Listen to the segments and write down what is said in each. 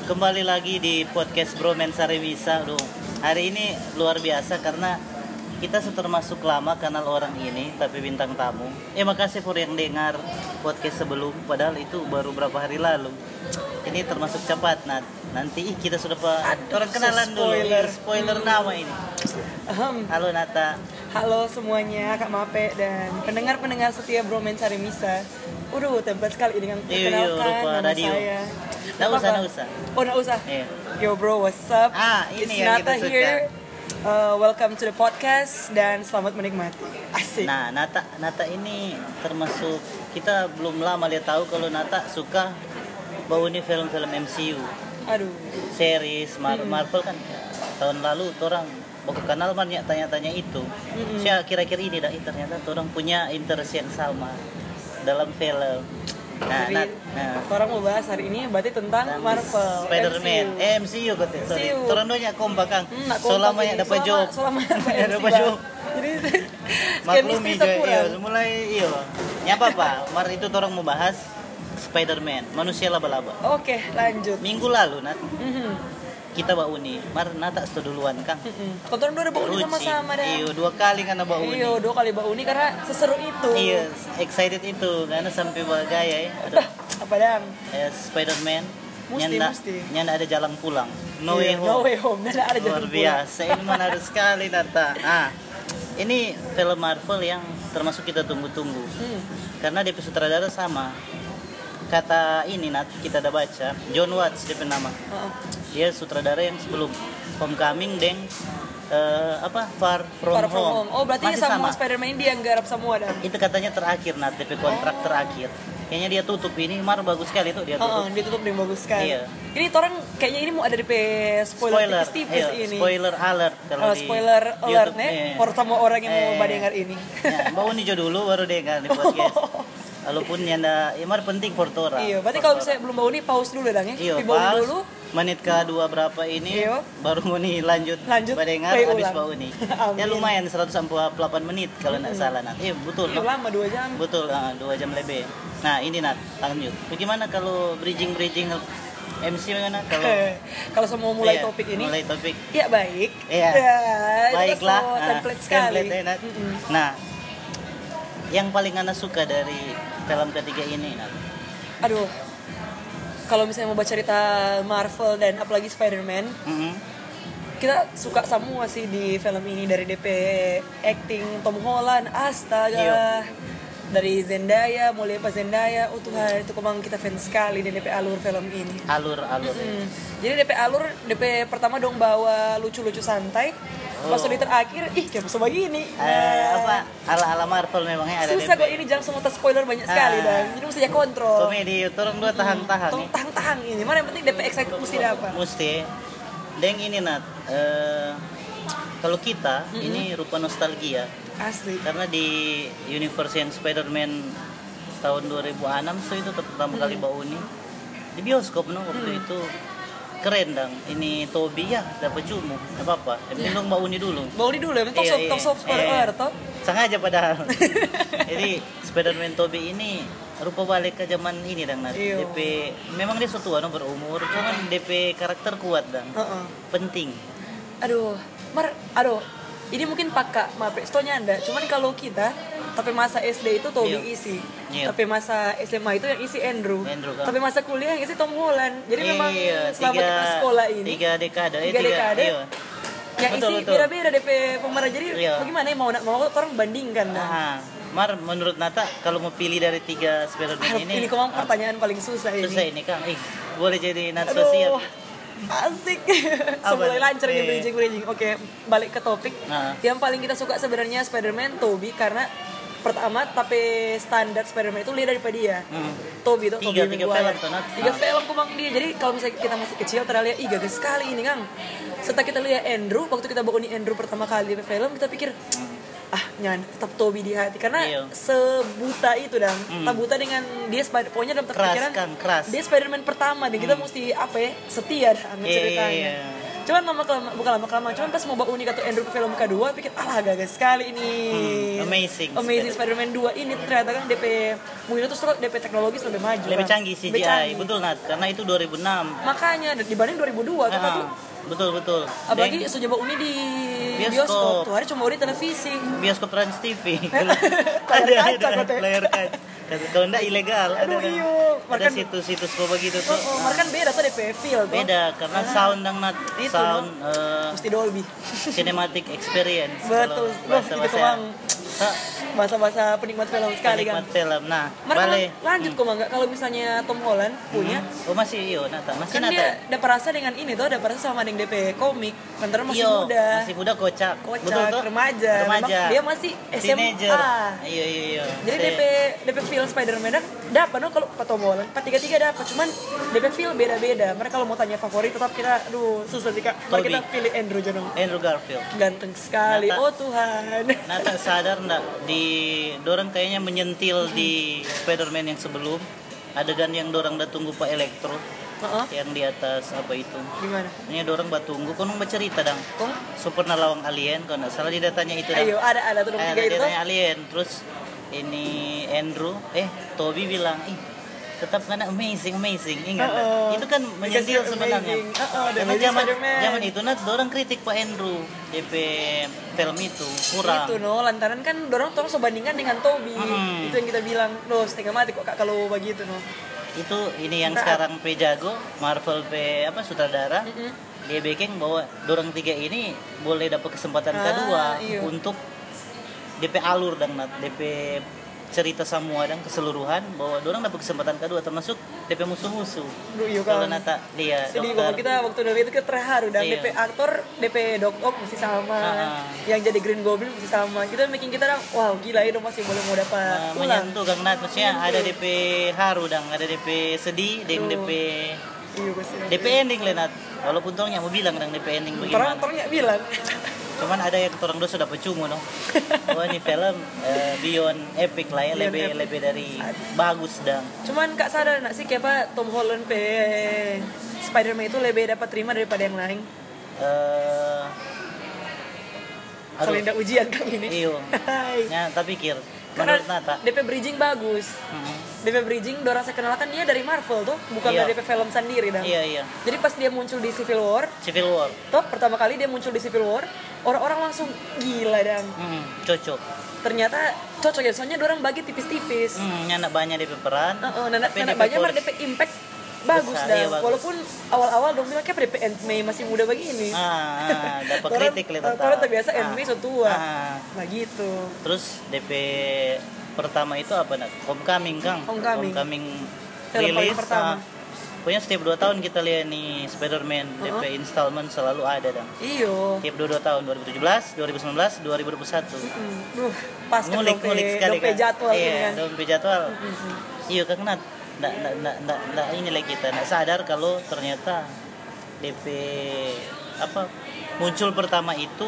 Kembali lagi di podcast Bromance Sarewisa. Hari ini luar biasa karena kita termasuk lama kenal orang ini, tapi bintang tamu. Makasih for yang dengar podcast sebelum, padahal itu baru berapa hari lalu. Ini termasuk cepat, Nat. Nanti kita sudah orang kenalan dulu. Spoiler nama ini. Halo Nata. Halo semuanya, Kak Mape dan pendengar-pendengar setia Bromance Sarewisa. Tempat sekali dengan perkenalkan nama radio. saya. Nggak usah. Oh, nggak usah. Iya. Yo bro, what's up? Ini It's yang Nata kita suka. here. Welcome to the podcast dan selamat menikmati. Asik. Nah, Nata ini termasuk, kita belum lama lihat tahu kalau Nata suka bau ini film-film MCU. Aduh. Series Marvel kan tahun lalu orang baku kenal banyak tanya-tanya itu. Saya kira-kira ini dah ternyata orang punya interest yang sama dalam film. Jadi, orang mau bahas hari ini berarti tentang Marvel, Spider-Man, MCU kata. Sorry. MCU. Orang doanya kompak Kang. Selama dapat job. Selama dapat job. Jadi maklumi aja mulai apa mar itu orang mau bahas Spider-Man, manusia laba-laba. Oke, lanjut. Minggu lalu kita bau uni, mar Nata duluan Kang. Tonton dua bau uni sama-sama dah. Iya, 2 kali karena bau uni. Iya, 2 kali bau uni karena seseru itu. Iya, excited itu karena sampai bergaya ya. Apa dang? Spider-Man. Mesti. Nyanda ada jalan pulang. No way home. No way home. Nggak ada jalan Luar biasa. Ini menarik sekali Nata. Ini film Marvel yang termasuk kita tunggu-tunggu. Karena DP sutradara sama. Kata ini kita udah baca, John Watts DP nama. Dia sutradara yang sebelum Homecoming dan Far From Home. Oh, berarti masih sama Spider-Man ini dia nggarap semua dah. Itu katanya terakhir DP kontrak terakhir. Kayaknya dia tutup ini, bagus sekali tuh dia tutup. Dia tutup dengan bagus sekali. Iya. Ini orang kayaknya ini mau ada DP spoiler tipis ini. Spoiler alert kalau di spoiler alert YouTube, nih. Sama orang yang mau dengar ini. Ya, bau nih dulu baru dengar di podcast. Walaupun nyanda, penting for orang. Iya, berarti kalau misalnya belum bau nih pause dulu dang ya. Iya, pause dulu. Menit ke-2 berapa ini baru mau nih lanjut dengar habis bau nih. Ya lumayan 148 menit kalau enggak salah nanti. Betul. Iya, lama 2 jam. Betul, 2 jam lebih. Nah, ini lanjut. Bagaimana kalau bridging MC mana kalau semua mulai topik ini? Mulai topik. Ya baik. Iya. Baiklah. Template sekali. Nah, yang paling Ana suka dari film ketiga ini, Aduh, kalau misalnya mau baca cerita Marvel dan apalagi Spider-Man, kita suka semua sih di film ini. Dari DP acting Tom Holland, astaga. Dari Zendaya, mulai pas Zendaya, Tuhan, itu memang kita fans sekali di DP alur film ini. Alur. Jadi DP pertama dong bawa lucu-lucu santai. Pas di terakhir, kayak bisa begini. Ala Marvel memangnya ada. Susah kok ini, jangan semua spoiler banyak sekali dan jadi mesti kontrol. Komedi, orang dua tahang-tahang. Tahang ini, mana yang penting DP excited mesti dapat. Mesti. Deng ini kalau kita ini rupa nostalgia. Asli. Karena di universe yang Spider-Man tahun 2006 itu pertama kali bau ini di bioskop waktu itu. Keren dong, ini Toby ya dapat jumu, apa minum bau ini dulu, emang top spoiler toh sengaja padahal. Jadi Spider-Man Toby ini rupa balik ke zaman ini dong, DP memang dia tua berumur, cuman DP karakter kuat dong, penting. Aduh, ini mungkin pakak mape stonya anda, cuman kalau kita tapi masa SD itu Toby isi, tapi masa SMA itu yang isi Andrew kan? Tapi masa kuliah yang isi Tom Holland. Jadi memang selama kita sekolah ini 3 dekade yang isi beda-beda DP pemeran. Jadi bagaimana mau orang bandingkan menurut Nata kalau mau pilih dari 3 Spider-Man ini kok pertanyaan paling susah ini. Susah ini Kang. Boleh jadi Nata siap. Asik. Mulai lancar nih bridging. Oke, balik ke topik. Yang paling kita suka sebenarnya Spider-Man Tobey karena pertama tapi standar Spider-Man itu lihat daripada dia. Tobey itu tiga film kumang dia. Jadi kalau misalnya kita masih kecil terlihat gagas sekali ini Kang. Setelah kita lihat Andrew, waktu kita bawa Andrew pertama kali di film, kita pikir tetap Tobey di hati karena sebuta itu tak buta dengan dia pokoknya dalam pikiran keras. Dia Spider-Man pertama dan kita mesti setia ceritanya. Cuman bukan lama kelamaan, cuman pas mau bawa Unik atau Andrew ke film kedua, pikir agak sekali ini. Amazing Spider-Man 2 ini ternyata kan DP mungkin itu DP teknologis lebih maju. Lebih canggih CGI, betul Nat, karena itu 2006. Makanya dibanding 2002 kan tuh. Betul. Apalagi sudah bawa Uni di bioskop. Tuh hari cuma di televisi. Bioskop Trans TV. ada layar kaca. Kalau enggak ilegal. Ada situs-situs begitu tuh. Kan beda tuh DP feel tuh. Beda karena sound dan sound mesti Dolby. Cinematic experience. Betul. Itu bahasa penikmat film sekali kan. Penikmat film. Nah, balik. Lanjut kok enggak kalau misalnya Tom Holland punya. Masih masih kan dia ada perasa dengan ini tuh, ada perasa sama dengan DP komik. Lantaran masih muda. Masih muda kocak. Betul tuh. Remaja. Dia masih SMA. Iya. Jadi DP feel Spider-Man dapat no kalau Tom Holland. 3-3 dapat, cuman DP feel beda-beda. Mereka kalau mau tanya favorit tetap kita susah sih Kak. Mari kita pilih Andrew Garfield. Ganteng sekali. Oh Tuhan. Nata sadar enggak di dorang kayaknya menyentil di Spider-Man yang sebelum adegan yang dorang udah tunggu Pak Elektro. Yang di atas apa itu? Gimana? Ini dorang batunggu, kono bercerita dang. Super lawang alien, kalau nggak salah dia tanya itu. Ayo, ada tuh 3 itu. Dia alien, terus ini Andrew, Toby bilang, tetap karena amazing, ingat itu kan menyentil sebenarnya. Karena zaman itu dorang kritik Pak Andrew, DP film itu kurang. Itu lantaran kan dorang sebandingkan dengan Toby. Itu yang kita bilang, setengah mati kok Kak kalau begitu Itu ini yang sekarang jago Marvel sutradara. Dia backing bahwa dorang 3 ini boleh dapat kesempatan kedua untuk DP alur dan DP cerita semua dan keseluruhan bahwa dorang dapat kesempatan kedua termasuk DP musuh-musuh. Kalau Nata dia sedih bahwa kita waktu dari itu terharu dan DP aktor DP Doc Ock masih sama, yang jadi Green Goblin masih sama. Kita bikin kita wow gila itu masih boleh mau dapat menyentuh Kang Nat, maksudnya ada DP haru dan ada DP sedih dan DP ending Lenat. Walaupun torangnya mau bilang dan DP ending bagaimana. Torangnya bilang. Cuman ada yang orang dulu sudah percuma oh ini film beyond epic lah ya, lebih dari bagus dong. Cuman Kak sadar nak sih kayak Tom Holland Spider-Man itu lebih dapat terima daripada yang lain. Kalau tidak ujian Kang ini. Iya. Ya, tapi pikir karena DP bridging bagus. DP bridging dorang saya kenalkan dia dari Marvel tuh, bukan dari DP film sendiri dah. Iya. Jadi pas dia muncul di Civil War. Toh pertama kali dia muncul di Civil War, orang-orang langsung gila dan cocok. Ternyata cocok ya, soalnya dorang bagi tipis-tipis. Anak banyak DP peran. Anak banyak mah DP impact bagus dah. Iya, walaupun awal-awal dong bilang kayak DP Aunt May masih muda begini. Dapat kritik lihat. Kalau terbiasa Aunt May so tua. Nah gitu. Terus DP pertama itu apa nak? Homecoming Kang. Homecoming rilis. Pokoknya setiap 2 tahun kita lihat nih Spider-Man DP installment selalu ada dong. Iyo. Tiap 2 tahun 2017, 2019, 2021. Pas ngulik sekali kan. Jadwal DP jadwal. Iya Kang Nat. Nggak ini lagi kita nggak sadar kalau ternyata DP muncul pertama itu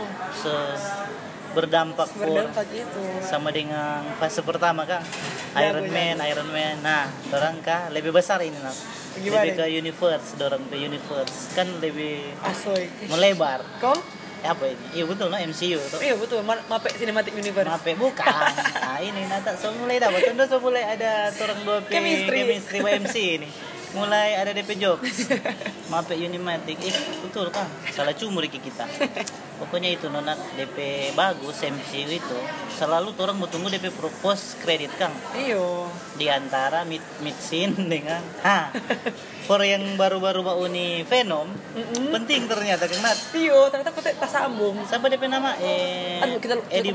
berdampak itu sama dengan fase pertama Kang. Iron Man. Nah, dorang kah lebih besar ini nak. Lebih ke universe, dorang ke universe kan lebih melebar. Apa ini? Iya betul MCU tuh. Iya betul, Mape Cinematic Universe. Mape bukan. Ini nata mulai dapat mulai ada orang 2 chemistry MC ini. Mulai ada DP jokes. Mape Unimatic. Betul kan? Salah cumur kita. Pokoknya itu nona DP bagus MCU itu. Selalu orang mau tunggu DP post credit Kang. Iyo. Di antara mid scene dengan for yang baru-baru uni Venom, penting ternyata Kang Nat. Iyo, ternyata kita tak sambung. Siapa DP nama? Eddie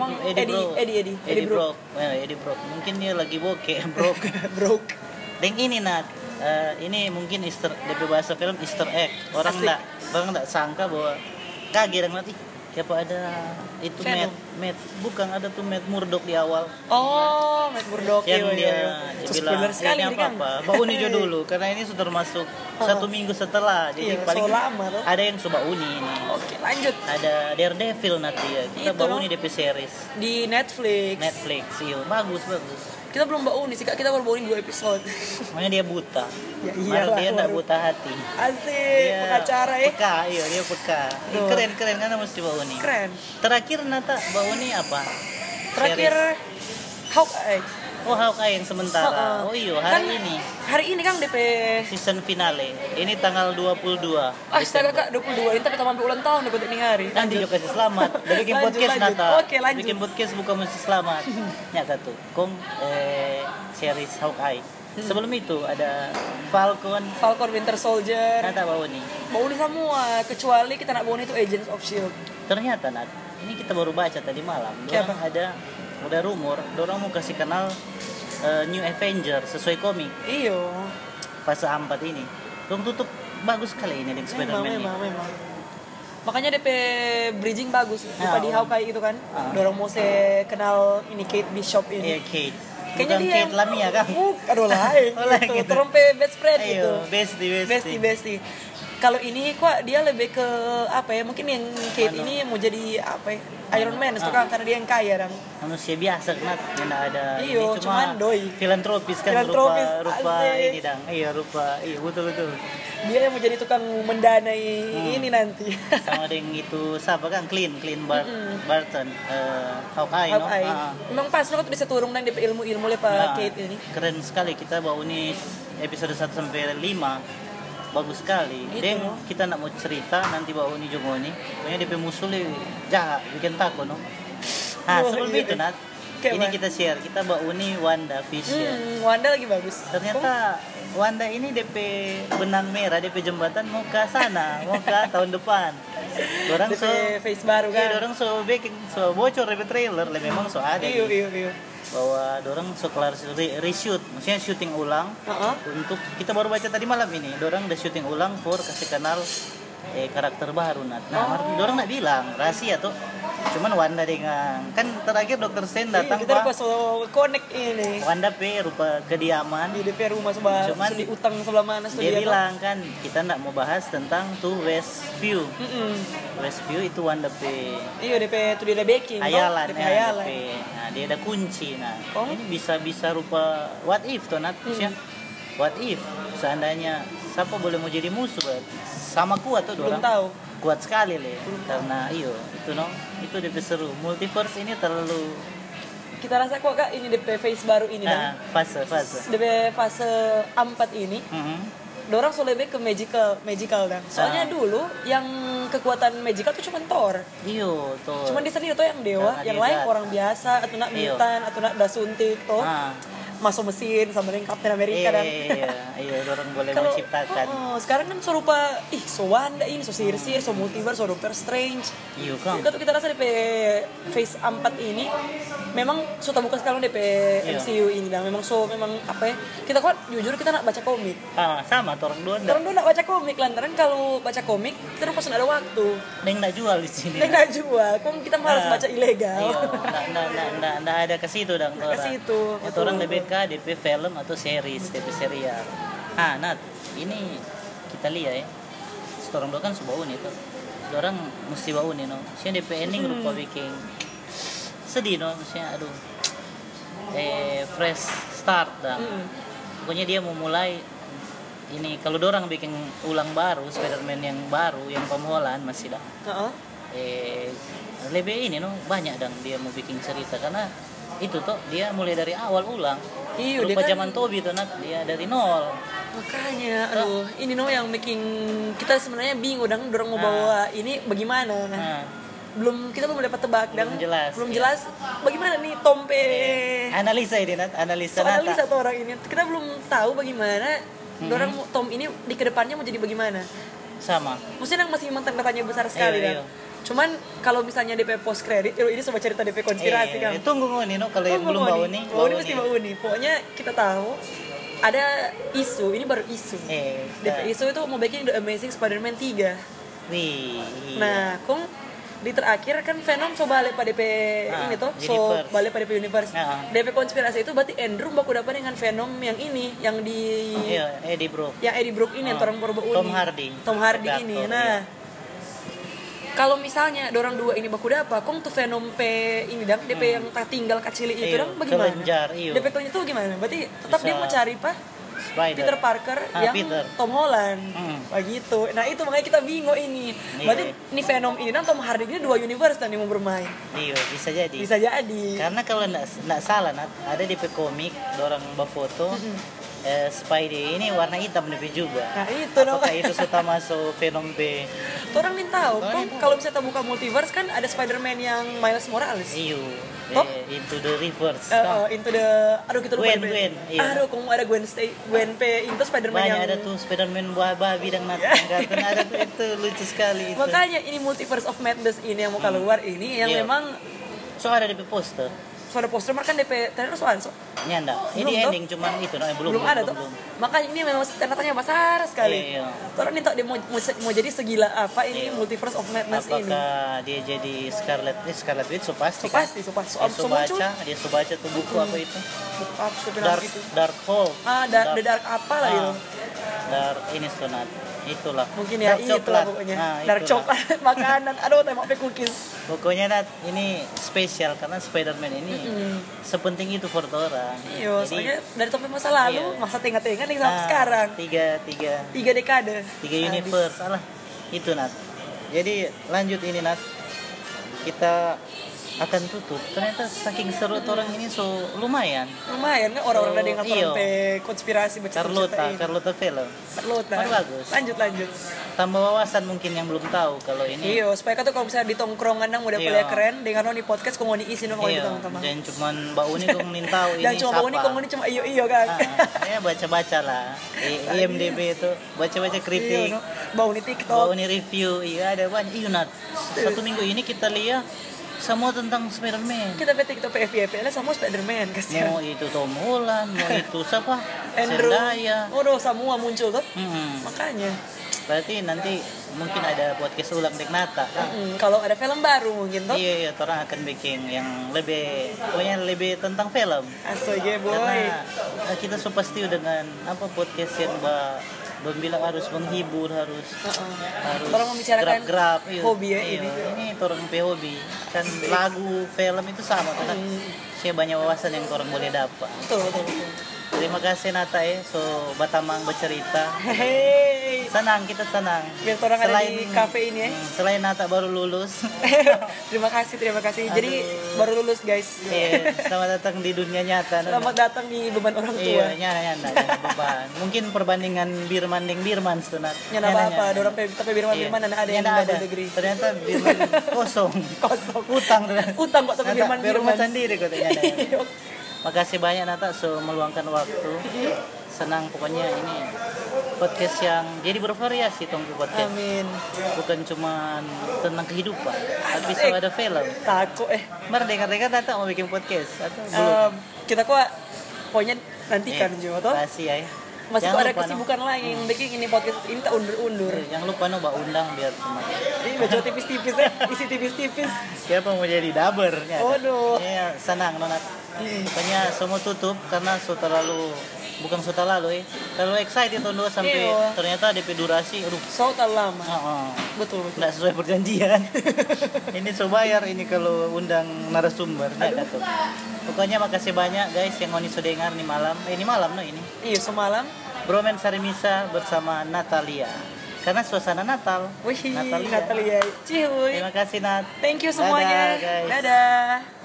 Brock. Eddie Brock. Mungkin dia lagi broke. Dan ini Nat. Ini mungkin DP bahasa film Easter egg. Orang enggak sangka bahwa kaget dan mati. Siapa ada itu Matt bukan ada tuh Matt Murdock di awal. Oh, Matt Murdock yang dia bilang ini apa? Bau Uni dulu karena ini sudah masuk 1 minggu setelah. Jadi paling lama tuh. Ada yang coba Uni ini. Oke, lanjut. Ada Daredevil nanti ya. Kita Bau Uni DP series di Netflix. Iya, bagus. Kita belum bau nih sih Kak, kita baru bau 2 episode. Makanya dia buta. Ya iyalah, Dia enggak baru. buta hati. Asik, pengacara ya. Peka, iya dia peka. Tuh. Keren karena mesti bau nih. Keren. Terakhir Nata bau nih apa? Terakhir Series. Hawkeye. Oh Hawkeye yang sementara. Oh iya hari Kan ini Hari ini kan DP. season finale. Ini tanggal 22. Astaga Kak, 22 ini kita sampai ulang tahun dapat ini hari. Nanti juga kasih selamat. Dari bikin Lanjut, podcast lanjut. Nata. Oke, lanjut. Bikin podcast bukan mesti selamat. Nyata tuh. Kong series Hawkeye. Sebelum itu ada Falcon. Falcon Winter Soldier. Nata bau nih. Bau ini semua, kecuali kita nak bau ini itu Agents of Shield. Ternyata Nat, ini kita baru baca tadi malam. Kayak Dorang udah rumor, dorang mau kasih kenal New Avenger sesuai komik Iyo. fase 4 ini. Dorang tutup bagus sekali ini dengan Spider-Man ini. Memang. Makanya DP bridging bagus. Lupa di Oh. Hawkeye itu kan. Ah. Dorong mau kenal ini Kate Bishop Iya ini. Kate. Kayaknya Bukan dia Kate Lamia kan? Aduh lain. Oh, lain gitu. gitu. Dorong best friend gitu. Ayo, bestie. Kalau ini kok dia lebih ke apa ya? Mungkin yang Kate ini mau jadi apa ya? Iron Man itu kan karena dia yang kaya dan Manusia biasa Nat, yang ada Iyo, ini cuma cuman doi. filantropis kan Filantropis, rupa asik. ini dang. Iya betul. dia yang mau jadi tukang mendanai ini nanti. Sama dengan itu siapa kan Clint Barton Hawkeye no. Hawkeye. Memang pas lo tuh bisa turun dan DP ilmu-ilmu lepa Nah, Kate ini. keren sekali kita bawa ini episode 1 sampai 5 bagus sekali. Itu, Dan no? kita nak mau cerita nanti bawa ini jongo nih. Pokoknya DP musuh le jahat bikin takut no. Oh, Sebelum iya. itu Nat, Kayak ini mana? kita share kita bawa ini Wanda Vision. Wanda lagi bagus. Ternyata Wanda ini DP benang merah, DP jembatan mau ke sana, mau ke tahun depan. Dorang DP face baru kan. dorang bocor DP trailer, le memang ada. Iyo. Bahwa dorang kelar reshoot, maksudnya syuting ulang untuk kita baru baca tadi malam ini. Dorang udah syuting ulang for kasih kenal karakter baru Nat. Nah, dorang nak bilang rahasia tuh. Cuman Wanda dengan kan terakhir Dr. Strange datang Kita pas connect ini. Wanda rupa kediaman. Di DP rumah sebelah Cuman di utang sebelah mana Dia bilang kan kita ndak mau bahas tentang tuh Westview. Westview itu Wanda Iya DP itu dia ada backing. hayalan DP ya, hayalan. Nah, dia ada kunci. Nah, Oh. ini bisa rupa what if tuh Nat. Maksudnya, what if seandainya siapa boleh mau jadi musuh berarti sama kuat tuh Belum dorang. tahu. Kuat sekali le. Karena itu no, itu DP seru. Multiverse ini terlalu Kita rasa kok Kak ini DP face baru ini nah, fase. DP fase 4 ini dorang so lebih ke magical dan soalnya dulu yang kekuatan magical tuh cuma Thor. Iyo tuh. Cuman di sini tuh yang dewa, Karena yang dia lain dat. orang biasa atau nak Iyo. mutan atau nak suntik tuh. Masuk mesin sama dengan Captain America dan Iya, orang boleh kalau menciptakan. sekarang kan so rupa so Wanda ini so Circe, so multiverse, so Doctor Strange. Iya kan. Kita rasa DP phase 4 ini memang sudah bukan sekarang DP Iya. MCU ini dan memang apa ya? Kita kan jujur kita nak baca komik. Sama orang dua Orang dulu nak baca komik lantaran kalau baca komik kita pas ada waktu. Neng nak jual di sini. Neng nak jual, kok kita malas baca ilegal. Iya, nggak ada ke situ dong. Ke situ. Itu orang DP film atau series, DP serial. Nat, ini kita lihat ya. Orang dua kan sebuah ini tuh. Orang mesti bau nih no. Maksudnya DP ending rupa bikin sedih no. Maksudnya aduh. Fresh start dah. Pokoknya dia mau mulai ini kalau dorang bikin ulang baru Spider-Man yang baru yang Tom Holland masih dah. Lebih ini no banyak dong dia mau bikin cerita karena itu tuh dia mulai dari awal ulang. Iya, Lupa dia kan zaman Toby tuh Nat, dia dari nol. makanya aduh ini no yang making kita sebenarnya bingung dan dorong mau bawa ini bagaimana kita belum dapat tebak dan belum jelas bagaimana nih Tompe Analisa ini Nat, analisa tuh orang ini kita belum tahu bagaimana dorong Tom ini di kedepannya mau jadi bagaimana sama. maksudnya masih memang tanda tanya besar sekali Iya. dan cuman kalau misalnya DP post credit ini sama cerita DP konspirasi kan Tunggu nih no kalau yang belum bau nih. Bau ini mesti bau nih. Pokoknya kita tahu ada isu, ini baru isu. DP isu itu mau bikin The Amazing Spider-Man 3. Wih. Nah, kong di terakhir kan Venom so balik pada DP ini tuh, so balik pada DP universe. DP konspirasi itu berarti Andrew baku dapat dengan Venom yang ini, yang di Eddie Brock. Yang Eddie Brock ini, orang baru Tom Hardy ini. Nah, kalau misalnya dorang dua ini baku dapa, kong tuh Venom P ini dang DP yang tak tinggal kecil itu dang bagaimana? Kelenjar, iyo. DP kelenjar itu gimana? Berarti tetap Bisa dia mau cari Spider. Peter Parker yang Peter. Tom Holland, begitu. Nah itu makanya kita bingung ini. Berarti ini Venom ini dan Tom Hardy ini dua universe dan mau bermain. Iya, bisa jadi. Bisa jadi. Karena kalau nggak salah, Nat, ada di komik, orang bafoto, Spidey ini warna hitam nih juga. Nah itu Apakah itu sudah masuk Venom B? Orang nih tahu. Kok kalau misalnya buka multiverse kan ada Spider-Man yang Miles Morales. Iyo. Toh? Into the reverse. Into the aduh kita lupa. Gwen. Iya. Aduh, kok ada Gwen P into Spider-Man Banyak yang ada tuh Spider-Man buah babi dan mati. Ada tuh itu lucu sekali itu. Makanya ini Multiverse of Madness ini yang mau keluar ini yang Iya. memang So ada di poster. suara poster kan DP trailer soal Ini anda. Belum, Ini toh? ending cuman itu belum ada tuh. Makanya ini memang ternyata besar sekali. Iya. Terus nih dia mau jadi segila apa ini Multiverse of Madness ini. Apakah dia jadi Scarlet Witch? So pasti. So pasti, so pasti. Dia so baca tuh buku apa itu? Buku apa sebenarnya gitu. Dark Hole. The Dark apa lah itu. Dark ini sonat. Itulah. Mungkin ya itulah pokoknya. Dark coklat makanan. Aduh, tembak pe cookies. Pokoknya Nat, ini spesial karena Spider-Man ini sepenting itu for orang. Iya, soalnya dari topik masa lalu, masa tengah-tengah nih sampai sekarang. Tiga dekade. 3 universe, salah. Itu Nat. Jadi lanjut ini Nat. Kita akan tutup. Ternyata saking seru orang ini lumayan kan orang-orang ada yang sampai konspirasi baca Carlota film. Carlota. Bagus. Lanjut. Tambah wawasan mungkin yang belum tahu kalau ini. Iya, supaya kata kalau misalnya di tongkrongan nang udah pelya keren, dengar nih podcast kok mau diisi dong kalau teman-teman. Dan cuman Mbak Uni kok ngin tahu ini dan cuma Mbak Uni kok cuma iyo kan. Ya baca-baca lah. IMDb itu baca-baca kritik. Iya, Mbak Uni TikTok. Mbak Uni review. Iya ada banyak. Iya Nat. 1 minggu ini kita lihat semua tentang Spider-Man. Kita petik itu PFYP lah semua Spider-Man kasihan. Mau itu Tom Holland, mau itu siapa? Andrew. Zendaya. Semua muncul tuh. Makanya. Berarti nanti mungkin ada podcast ulang dek Nata. Kalau ada film baru mungkin tuh. Iya, orang akan bikin yang pokoknya lebih tentang film. Asoge boy. Karena kita so pasti dengan podcast yang bilang harus menghibur, harus orang membicarakan grab hobi ya ini. Ini orang hobi kan lagu film itu sama kan. Saya banyak wawasan yang orang boleh dapat. Betul. Terima kasih Nata so batamang bercerita. Hey. Kita senang. Biar orang ada di kafe ini ya. Selain Nata baru lulus. Terima kasih. Jadi baru lulus guys. Iya, selamat datang di dunia nyata. Selamat datang di beban orang tua. Iya, nyana beban. Mungkin perbandingan Birman dengan Birman Nat. Nyana apa? Dorang tapi Birman ada yang double degree. Ternyata Birman kosong. Utang kok tapi Birman sendiri kok ternyata. Makasih banyak Nata meluangkan waktu. Senang pokoknya ini podcast yang jadi bervariasi tongku podcast. Amin. Bukan cuma tentang kehidupan, tapi bisa ada film. Takut Mar dengar Nata mau bikin podcast atau belum? Kita pokoknya nantikan juga tuh. Kasih ya. Masih ada kesibukan lain, bikin ini podcast ini tak undur-undur. Jangan lupa Mbak undang biar semua. Ini baca tipis-tipis ya, isi tipis-tipis. Siapa mau jadi daber? Aduh. Iya, senang Nonat. Pokoknya semua tutup karena terlalu excited tahun 2 sampai ternyata DP durasi terlalu lama. Betul. Nggak sesuai perjanjian. Ini bayar ini kalau undang narasumber enggak tuh. Pokoknya makasih banyak guys yang mau dengar nih malam. Ini malam no ini. Iya, semalam Bromen Sarimisa bersama Natalia. Karena suasana Natal. Wih, Natalia. Cihuy. Terima kasih Nat. Thank you semuanya. Dadah, guys. Dadah.